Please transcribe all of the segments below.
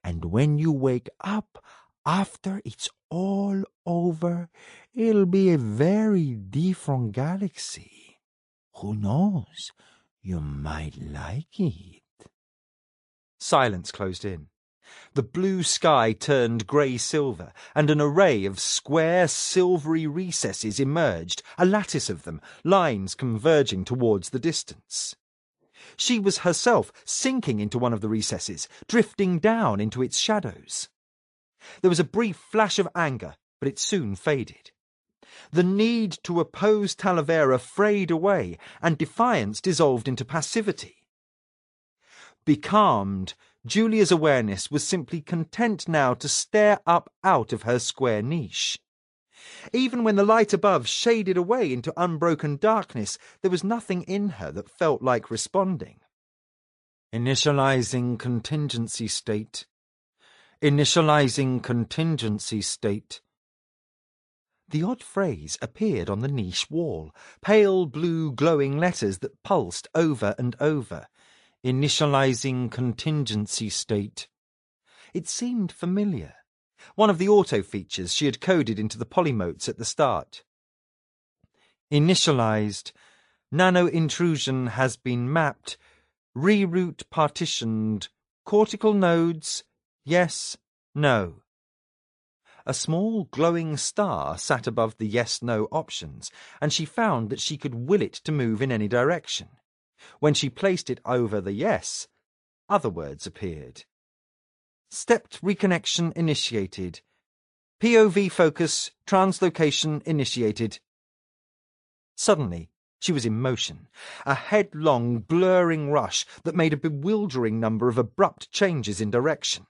And when you wake up, after it's all over, it'll be a very different galaxy. Who knows? You might like it." Silence closed in. The blue sky turned grey-silver, and an array of square, silvery recesses emerged, a lattice of them, lines converging towards the distance. She was herself sinking into one of the recesses, drifting down into its shadows. There was a brief flash of anger, but it soon faded. The need to oppose Talavera frayed away, and defiance dissolved into passivity. Becalmed, Julia's awareness was simply content now to stare up out of her square niche. Even when the light above shaded away into unbroken darkness, there was nothing in her that felt like responding. Initializing contingency state. Initializing contingency state. The odd phrase appeared on the niche wall, pale blue glowing letters that pulsed over and over. Initializing contingency state. It seemed familiar. One of the auto features she had coded into the polymotes at the start. Initialized. Nano intrusion has been mapped. Reroute partitioned. Cortical nodes. Yes. No. A small glowing star sat above the yes-no options, and she found that she could will it to move in any direction. When she placed it over the yes, other words appeared. Stepped reconnection initiated. POV focus translocation initiated. Suddenly, she was in motion, a headlong, blurring rush that made a bewildering number of abrupt changes in direction.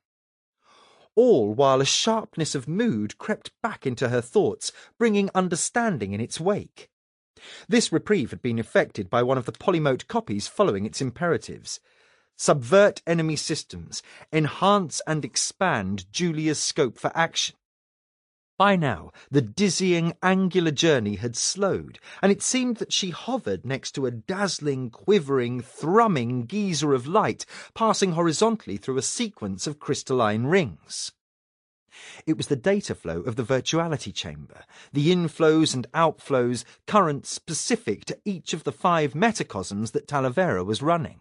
All while a sharpness of mood crept back into her thoughts, bringing understanding in its wake. This reprieve had been effected by one of the polymote copies following its imperatives. Subvert enemy systems, enhance and expand Julia's scope for action. By now, the dizzying, angular journey had slowed, and it seemed that she hovered next to a dazzling, quivering, thrumming geyser of light passing horizontally through a sequence of crystalline rings. It was the data flow of the virtuality chamber, the inflows and outflows, currents specific to each of the 5 metacosms that Talavera was running.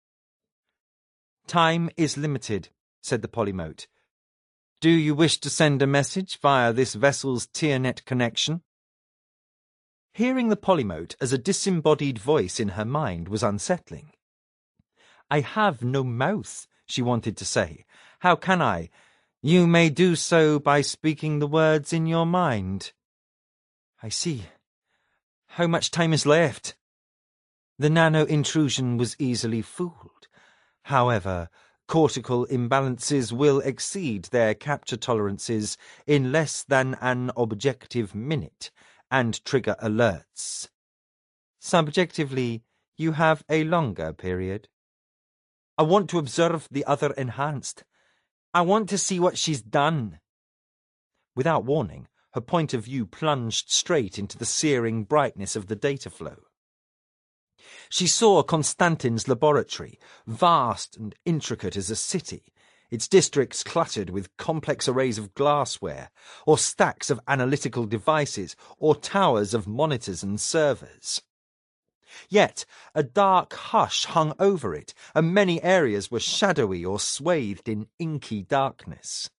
"Time is limited," said the polymote. "Do you wish to send a message via this vessel's Tiernet connection?" Hearing the polymote as a disembodied voice in her mind was unsettling. "I have no mouth," she wanted to say. "How can I? You may do so by speaking the words in your mind." "I see. How much time is left?" The nano-intrusion was easily fooled. However, cortical imbalances will exceed their capture tolerances in less than an objective minute and trigger alerts. Subjectively, you have a longer period. "I want to observe the other enhanced. I want to see what she's done." Without warning, her point of view plunged straight into the searing brightness of the data flow. She saw Konstantin's laboratory, vast and intricate as a city, its districts cluttered with complex arrays of glassware, or stacks of analytical devices, or towers of monitors and servers. Yet a dark hush hung over it, and many areas were shadowy or swathed in inky darkness.